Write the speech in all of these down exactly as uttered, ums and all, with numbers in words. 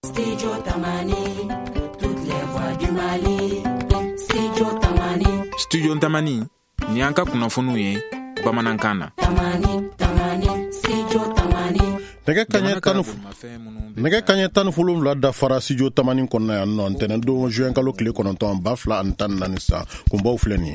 Studio Tamani, toutes les voix du Mali. Studio Tamani. Studio Tamani, ni anka kunafunu ye Bamanankana. Tamani, Tamani, Studio Tamani. Nege kanye tanu Nege kanye tanu fulum la da fara Studio Tamani konna ya non tenen do juin kalo kile kononton bafla antan nanisa kumba ufleni.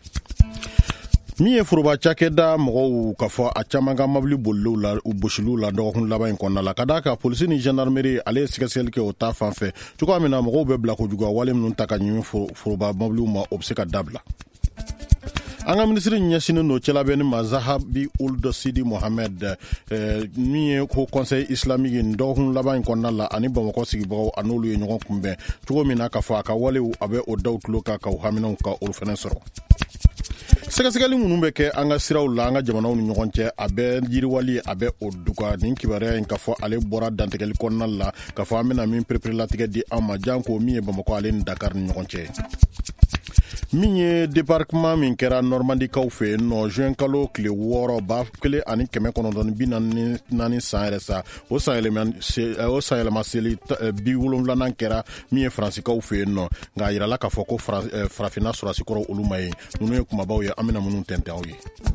Mi ye furuba cakɛda mɔgɔw ka fɔ a caman ka mabili boliw la u bosiluw la dɔgɔkun laban in kɔnɔna la ka da ka polisi ni gendarmerie ale ye sɛgɛsɛgɛli kɛ o ta fan fɛ cogoya min na mɔgɔw bɛ bila kojugu wale minnu ta ka ɲimi furuba mabiliw ma o bɛ se ka dabila. An ka minisiri ɲɛsinen don cɛlabɛnni ma Zahabi Ould Sidi Mohamed min ye ko conseil islamique nin dɔgɔkun laban in kɔnɔna la ani Bamakɔ sigibagaw a n'olu ye ɲɔgɔn kunbɛn cogo min na ka fɔ a ka walew a bɛ o daw tulo kan ka u haminaw ka olu fɛnɛ sɔrɔ. Sɛgɛsɛgɛli minnu bɛ kɛ an ka siraw la an ka jamanaw ni ɲɔgɔn cɛ a bɛ yiriwali a bɛ o duga nin kibaruya in ka fɔ ale bɔra dantigɛli kɔnɔna la ka fɔ an bɛna min pereperelatigɛ di an ma janko min ye Bamakɔ ale ni Dakar ni ɲɔgɔn cɛ. Min ye débarquement min kɛra Normandikaw fɛ yen nɔ juin kalo tile wɔɔrɔ ba kelen ani kɛmɛ kɔnɔntɔn bi naani san yɛrɛ sa o san yɛlɛma seli bi wolonwulanan kɛra min ye Faransikaw fɛ yen nɔ nka a yirala k'a fɔ ko farafinna sɔrɔsikɔrɔ olu ma ye ninnu ye kumabaw ye an bɛna minnu tɛntɛn aw ye.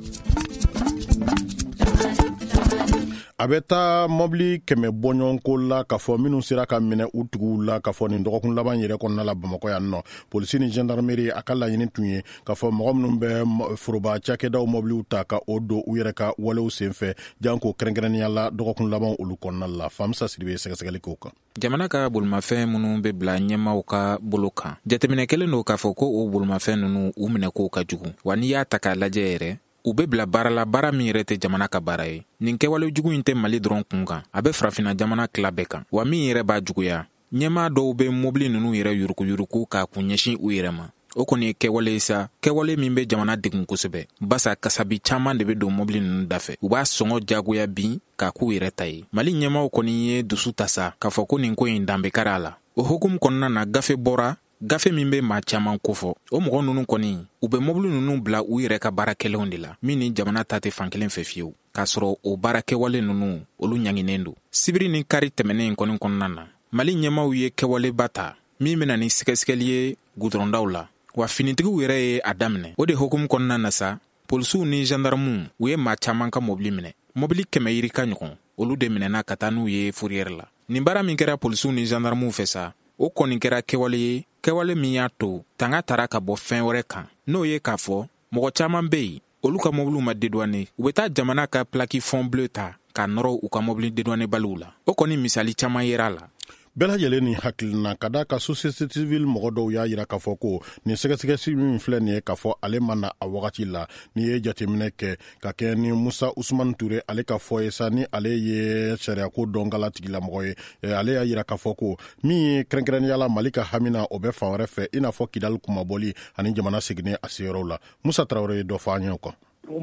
A bɛ taa mobili kɛmɛ bɔɲɔgɔnko la ka fɔ minnu sera ka minɛ u tigiw la ka fɔ nin dɔgɔkun laban yɛrɛ kɔnɔna la Bamakɔ yan nɔ polisi ni gendarmerie a ka laɲini tun ye ka fɔ mɔgɔ minnu bɛ foroba cakɛdaw mobiliw ta ka o don u yɛrɛ ka walew senfɛ janko kɛrɛnkɛrɛnnenya la dɔgɔkun laban olu kɔnɔna la Famisa Sidibe sɛgɛsɛgɛli k'o kan. Jamana ka bolimafɛn minnu bɛ bila ɲɛmaw ka bolo kan jateminɛ kelen don k'a fɔ ko o bolimafɛn ninnu u minɛ kow ka jugu wa n'i y'a ta k'a lajɛ yɛrɛ u be bila baara la baara min yɛrɛ tɛ jamana ka baara ye nin kɛwale jugu in tɛ Mali dɔrɔn kun kan a bɛ farafinna jamana tila bɛɛ kan wa min yɛrɛ b'a juguya ɲɛmaa dɔw bɛ mobili ninnu yɛrɛ yurukuyuruku k'a kun ɲɛsin u yɛrɛ ma o kɔni ye kɛwale ye sa kɛwale min bɛ jamana degun kosɛbɛ basa kasabi caman de bɛ don mobili ninnu dafɛ u b'a sɔngɔ jagoya bin k'a k'u yɛrɛ ta ye Mali ɲɛmaaw kɔni ye dusu ta sa k'a fɔ ko nin ko in danbe kari a la o hukumu kɔnɔna na gafe bɔra gafe min bɛ maa caman kofɔ o mɔgɔ ninnu kɔni u bɛ mobili ninnu bila u yɛrɛ ka baara kɛlenw de la min ni jamana ta tɛ fankelen fɛ fiyewu k'a sɔrɔ o baara kɛwale ninnu olu ɲanginen don sibiri ni kari tɛmɛnen in kɔni kɔnɔna na Mali ɲɛmaaw ye kɛwaleba ta min bɛna ni sɛgɛsɛgɛli ye gudɔrɔndaw la wa finitigiw yɛrɛ ye a daminɛ o de hukumu kɔnɔna na sa polisiw ni gendarmew u ye maa caman ka mobili minɛ mobili kɛmɛ yiri ka ɲɔgɔn olu de minɛna ka taa n'u ye fourrière la nin baara min kɛra polisiw ni gendarmew fɛ sa o kɔni kɛra kɛwale ye kɛwale min y'a to tanga tara ka bɔ fɛn wɛrɛ kan n'o ye k'a fɔ mɔgɔ caman bɛ yen olu ka mobiliw ma dédouané u bɛ taa jamana ka plaki fond bleu ta ka nɔrɔ u ka mobili dédouané baliw la o kɔni misali caman yera la. Bɛɛ lajɛlen ni hakilina ka da ka société civile mɔgɔ dɔw y'a yira k'a fɔ ko nin sɛgɛsɛgɛli min filɛ nin ye k'a fɔ ale ma na a wagati la ni ye jateminɛ kɛ ka kɛ ni Musa Usman Ture ale ka fɔ ye sa ni ale ye sariyako dɔnkala tigilamɔgɔ ye ale y'a yira k'a fɔ ko min ye kɛrɛnkɛrɛnnenya la Mali ka hamina o bɛ fan wɛrɛ fɛ i n'a fɔ Kidali kumabɔli ani jamana seginne a seyɔrɔw la Musa Traoré ye dɔ fɔ an ye o kan.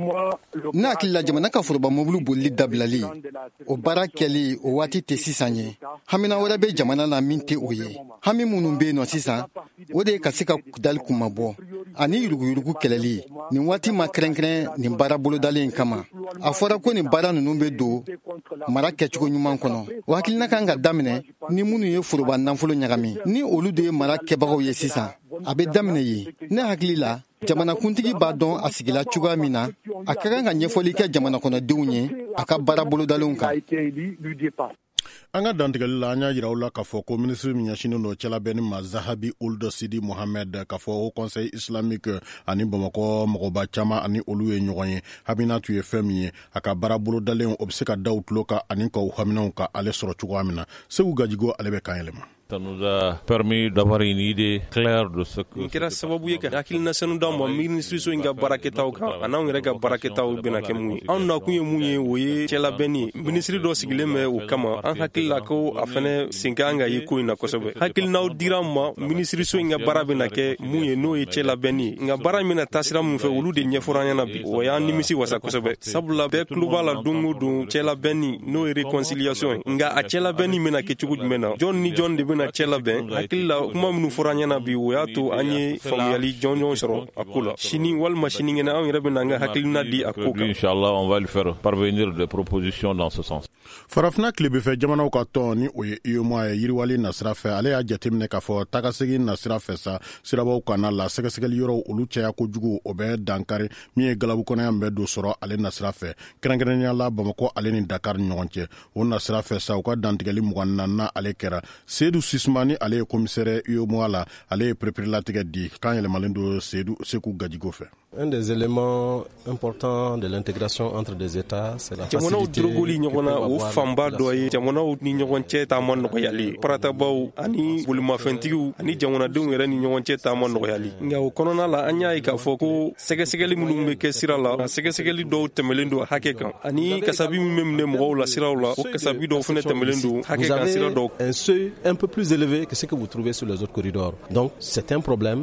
Ne hakili la jamana ka foroba mobili bolili dabilali o baara kɛli o waati tɛ sisan ye hamina wɛrɛ bɛ jamana la min tɛ o ye hami minnu bɛ yen nɔ sisan o de ye ka se ka Kidali kumabɔ ani yuruguyurugu kɛlɛli nin waati ma kɛrɛnkɛrɛn nin baara bolodalen kama a fɔra ko nin baara ninnu bɛ don mara kɛcogo ɲuman kɔnɔ o hakilina kan ka daminɛ ni minnu ye foroba nafolo ɲagami ni olu de ye mara kɛbagaw ye sisan a bɛ daminɛ ye ne hakili la jamanakuntigi b'a dɔn a sigila cogoya min na a ka kan ka ɲɛfɔli kɛ jamana kɔnɔdenw ye a ka baara bolodalenw kan. An ka dantigɛli la an y'a yira u la k'a fɔ ko minisiri min ɲɛsinen don cɛlabɛnni ma Zahabi Ould Sidi Mohamed k'a fɔ o conseil islamique ani Bamakɔ mɔgɔba caman ani olu ye ɲɔgɔn ye hamina tun ye fɛn min ye a ka baara bolodalen o bɛ se ka da u tulo kan ani ka u haminaw ka ale sɔrɔ cogoya min na Segu Gajigo ale bɛ kan yɛlɛma. Ça nous a permis d'avoir une idée claire de ce que... kɛra sababu ye ka hakilina sanu d'anw ma minisiriso in ka baarakɛtaw kan a n'anw yɛrɛ ka baarakɛtaw bɛna kɛ mun ye anw nakun ye mun ye o ye cɛlabɛnni ye minisiri dɔ sigilen bɛ o kama an hakili la ko a fɛnɛ sen ka an ka ye ko in na kosɛbɛ hakilinaw dira an ma minisiriso in ka baara bɛna kɛ mun ye n'o ye cɛlabɛnni ye nka baara min bɛna taa sira mun fɛ olu de ɲɛfɔra an ɲɛna bi o y'an nimisi wasa kosɛbɛ sabula bɛɛ tulo b'a la don o don cɛlabɛnni n'o ye réconciliation ye nka a cɛlabɛnni bɛna kɛ cogo jumɛn na jɔn ni jɔn de bɛna bena cɛ labɛn hakili la kuma minnu fɔra ɲɛna bi o y'a to an ye faamuyali jɔnjɔn sɔrɔ a ko la sini walima sinikɛnɛ an yɛrɛ bena an ka hakilina di a ko kan. Inch'Allah, on va lui faire parvenir des propositions dans ce sens. Farafina tilebefɛ jamanaw ka tɔn ni o ye U E M O A ye yiriwali nasira fɛ ale y'a jateminɛ k'a fɔ tagasegin nasira fɛ sa sirabaw kana la sɛgɛsɛgɛli yɔrɔw olu caya kojugu o bɛ dankari min ye galabu kɔnɔya min bɛ don sɔrɔ ale nasira fɛ kɛrɛnkɛrɛnnenya la Bamako ale ni Dakar ni ɲɔgɔn cɛ o nasira fɛ sa u ka dantigɛli mugan na na ale kɛra Seydou Sismani ale ye commissaire U E M O A la ale ye perepere di kan yɛlɛmalen don Seydou Sekou Gadjigo fɛ. Un des éléments importants de l'intégration entre des États, c'est la facilité o fanba dɔ ye jamanaw ni ɲɔgɔn cɛ taama nɔgɔyali paratabaw ani bolimafɛntigiw ani jamanadenw yɛrɛ ni ɲɔgɔn cɛ taama nɔgɔyali nka o kɔnɔna la an y'a ye k'a fɔ ko sɛgɛsɛgɛli minnu bɛ kɛ sira la sɛgɛsɛgɛli dɔw tɛmɛlen don hakɛ kan ani kasabi min bɛ minɛ mɔgɔw la siraw la o kasabi dɔw fana tɛmɛlen don hakɛ kan sira dɔw. Un seuil un peu plus élevé que ce que vous trouvez sur les autres corridors. Donc c'est un problème.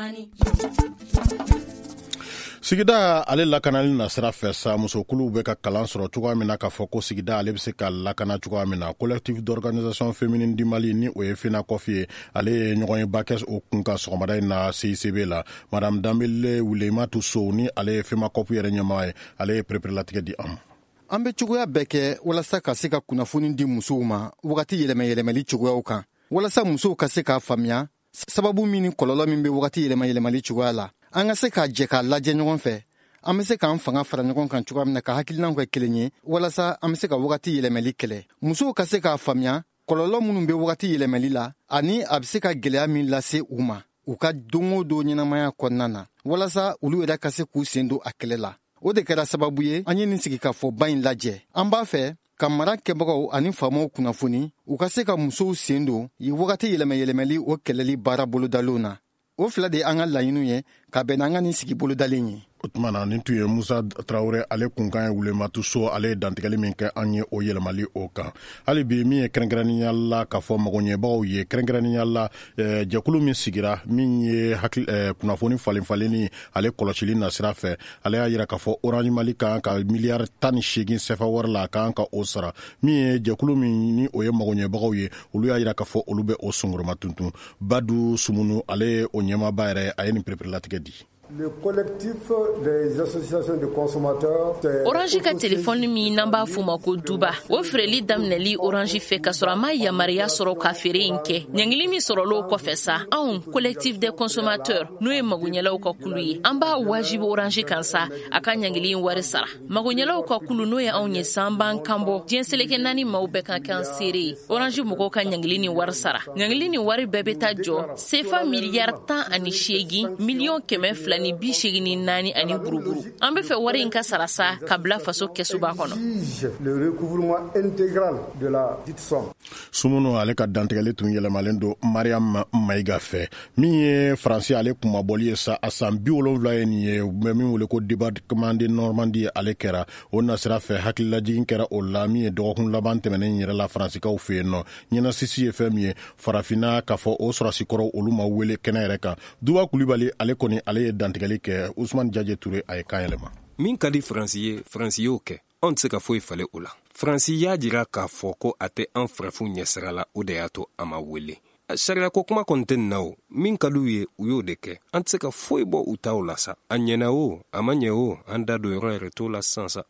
Sigida ale lakanali na sira fɛ sa musokuluw bɛ ka kalan sɔrɔ cogoya min na k'a fɔ ko sigida ale bɛ se ka lakana cogoya min na collectif d'organisation féminine du Mali ni o ye Fina Kofi ye ale ye ɲɔgɔn ye ba kɛ o kun ka sɔgɔmada in na C I C B la madame Dambele Wulematu Sow ni ale ye Fima Kofi yɛrɛ ɲɛmaa ye ale ye perepere di an ma. An bɛ cogoya bɛɛ kɛ walasa ka se ka kunnafoni di musow ma wagati yɛlɛmɛ yɛlɛmɛli cogoyaw kan walasa musow ka se k'a faamuya sababu min ni kɔlɔlɔ min bɛ wagati yɛlɛmɛ yɛlɛmɛli cogoya la an ka se k'a jɛ k'a lajɛ ɲɔgɔn fɛ an bɛ se k'an fanga fara ɲɔgɔn kan cogoya min na ka hakilinaw kɛ kelen ye walasa an bɛ se ka wagati yɛlɛmɛli kɛlɛ musow ka se k'a faamuya kɔlɔlɔ minnu bɛ wagati yɛlɛmɛli la ani a bɛ se ka gɛlɛya min lase u ma u ka don o don ɲɛnamaya kɔnɔna na walasa olu yɛrɛ ka se k'u sen don a kɛlɛ la o de kɛra sababu ye an ye nin sigi ka fɔ ba in lajɛ an b'a fɛ ka mara kɛbagaw ani faamaw kunnafoni u ka se ka musow sen don ye wagati yɛlɛmɛ yɛlɛmɛli o kɛlɛli baara bolodalenw na o fila de an ka laɲiniw ye ka bɛn n'an ka nin sigi bolodalen ye. O tuma na nin tun ye Musa Traoré ale kunkan ye Wulematu Sow ale ye dantigɛli min kɛ an ye o yɛlɛmali o kan hali bi min ye kɛrɛnkɛrɛnnenya la k'a fɔ magoɲɛbagaw ye kɛrɛnkɛrɛnnenya la eh, jɛkulu min sigira min ye hakili eh, kunnafoni falen falenni ale kɔlɔsili nasira fɛ ale y'a yira k'a fɔ Orange Mali kan ka miliyari tan ni seegin sefa wari la kan ka o sara min ye jɛkulu min ni o ye magoɲɛbagaw ye olu y'a yira k'a fɔ olu bɛ o songoroma tuntun Badu Sumunu ale ye o ɲɛmaaba yɛrɛ a ye nin perepere di. Le collectif des associations de consommateurs Orange ka telefɔni min n'an b'a f'u ma ko duba o feereli daminɛli Orange fɛ ka sɔrɔ a ma yamaruya sɔrɔ ka feere in kɛ ɲangili min sɔrɔl'o kɔfɛ sa anw collectif des consommateurs n'o ye magoɲɛlaw ka kulu ye an b'a wajibi Orange kan sa a ka ɲangili in wari sara magoɲɛlaw ka kulu n'o ye anw ye san b'an kan bɔ diɲɛ seleke naani maaw bɛɛ ka kɛ an seere ye Orange mɔgɔw ka ɲangili ni wari sara ɲangili ni wari bɛɛ bɛ taa jɔ sefa miliyari tan ani seegin miliyɔn kɛmɛ fila ni bi seegin ni naani ani buruburu an bɛ fɛ wari in ka sara sa ka bila faso kɛsuba kɔnɔ. Le recouvrement intégral de la dite somme. Sumunu ale ka dantigɛli tun yɛlɛmalen don Mariam Maïga fɛ min ye Faransi ale kumabɔli ye sa a san bi wolonwula ye nin ye bɛ min wele ko débarquement de Normandie ale kɛra o nasira fɛ hakililajigin kɛra o la min ye dɔgɔkun laban tɛmɛnen yɛrɛ la Faransikaw fɛ yen nɔ ɲɛnasisi ye fɛn min ye farafinna k'a fɔ o sɔrɔsikɔrɔ olu ma wele kɛnɛ yɛrɛ kan Duba Kulibali ale kɔni ale ye dantigɛli kɛ Ousmane Diadje Touré a ye kan yɛlɛma. Min ka di Faransi ye Faransi y'o kɛ anw tɛ se ka foyi falen o la Faransi y'a jira k'a fɔ ko a tɛ an farafinw ɲɛsira la o de y'a to a ma wele sariya ko kuma kɔni tɛ nin na o min ka d'u ye u y'o de kɛ an tɛ se ka foyi bɔ u taw la sa a ɲɛna o a ma ɲɛ o an da don yɔrɔ yɛrɛ t'o la sisan sa.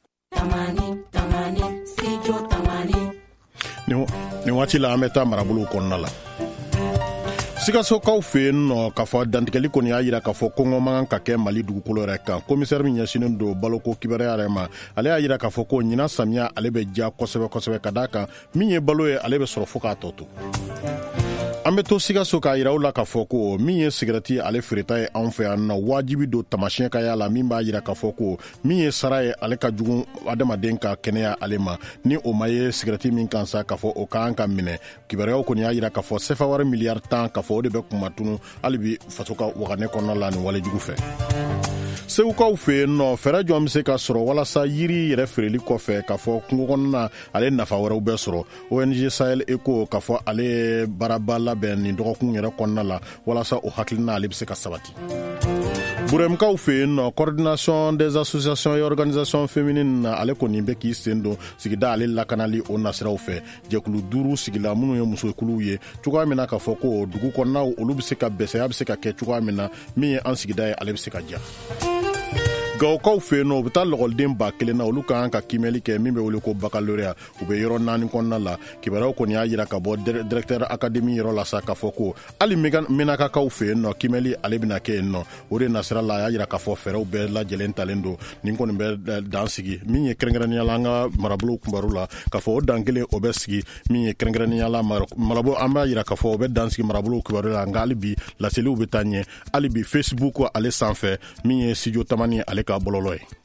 Nin waati la an bɛ taa marabolow kɔnɔna la Sikasokaw fɛ yen nɔ k'a fɔ dantigɛli kɔni y'a jira k'a fɔ kɔngɔ man kan ka kɛ Mali dugukolo yɛrɛ kan commissaire min ɲɛsinnen don baloko kibaruya yɛrɛ ma ale y'a jira k'a fɔ ko ɲinan samiya ale bɛ diya kosɛbɛ kosɛbɛ ka d'a kan min ye balo ye ale bɛ sɔrɔ fo k'a tɔ to an bɛ to Sikaso k'a jira u la k'a fɔ ko min ye sigarɛti ale feereta ye anw fɛ yan nɔ wajibi don tamasiyɛn ka y'a la min b'a jira k'a fɔ ko min ye sara ye ale ka jugu adamaden ka kɛnɛya ale ma ni o ma ye sigarɛti min kan sa k'a fɔ o k'an ka minɛ kibaruyaw kɔni y'a jira k'a fɔ sefa wari miliyari tan k'a fɔ o de bɛ kumatunu hali bi faso ka waganɛ kɔnɔna la nin walejugu fɛ Segukaw fɛ yen nɔ fɛɛrɛ jɔn bɛ se ka sɔrɔ walasa yiri yɛrɛ feereli kɔfɛ k'a fɔ kungo kɔnɔna ale nafa wɛrɛw bɛ sɔrɔ O N G Sahel Eco k'a fɔ ale baaraba labɛn nin dɔgɔkun yɛrɛ kɔnɔna la walasa o hakilina ale bɛ se ka sabati buremkaw fe yen nɔ coordination des associations et organisations féminines na ale kɔni bɛ k'i sen don sigida ale lakanali o nasiraw fɛ jɛkulu duuru sigila minnu ye musokuluw ye cogoya min na k'a fɔ ko dugu kɔnɔnaw olu be se ka bɛsɛya be se ka kɛ cogoya min na min ye an sigida ye ale be se ka ja gawkaw fe yen nɔ u be taa lɔgɔliden ba kelen na olu ka kan ka kimɛli kɛ min be wele ko baccalauréat u be yɔrɔ naani kɔnɔna la kibaruyaw kɔni y'a yira ka bɔ directeur académie yɔrɔ la sa k'a fɔ ko hali menakakaw fe yen nɔ kimɛli ale bena kɛ yen nɔ o de nasira la a y'a yira k'a fɔ fɛɛrɛw bɛɛ lajɛlen talen don nin kɔni bɛ dan sigi min ye kɛrɛnkɛrɛnniyala an ka marabolow kunbaro la k'a fɔ o dan kelen o bɛ sigi min ye kɛrɛnkɛrɛnniyala marabolo an b'a yira k'a fɔ o bɛ dan sigi marabolow kibaru la nka hali bi laseliw be taa ɲɛ hali bi facebook ale sanfɛ min ye studio tamani ale ka bɔlɔlɔ ye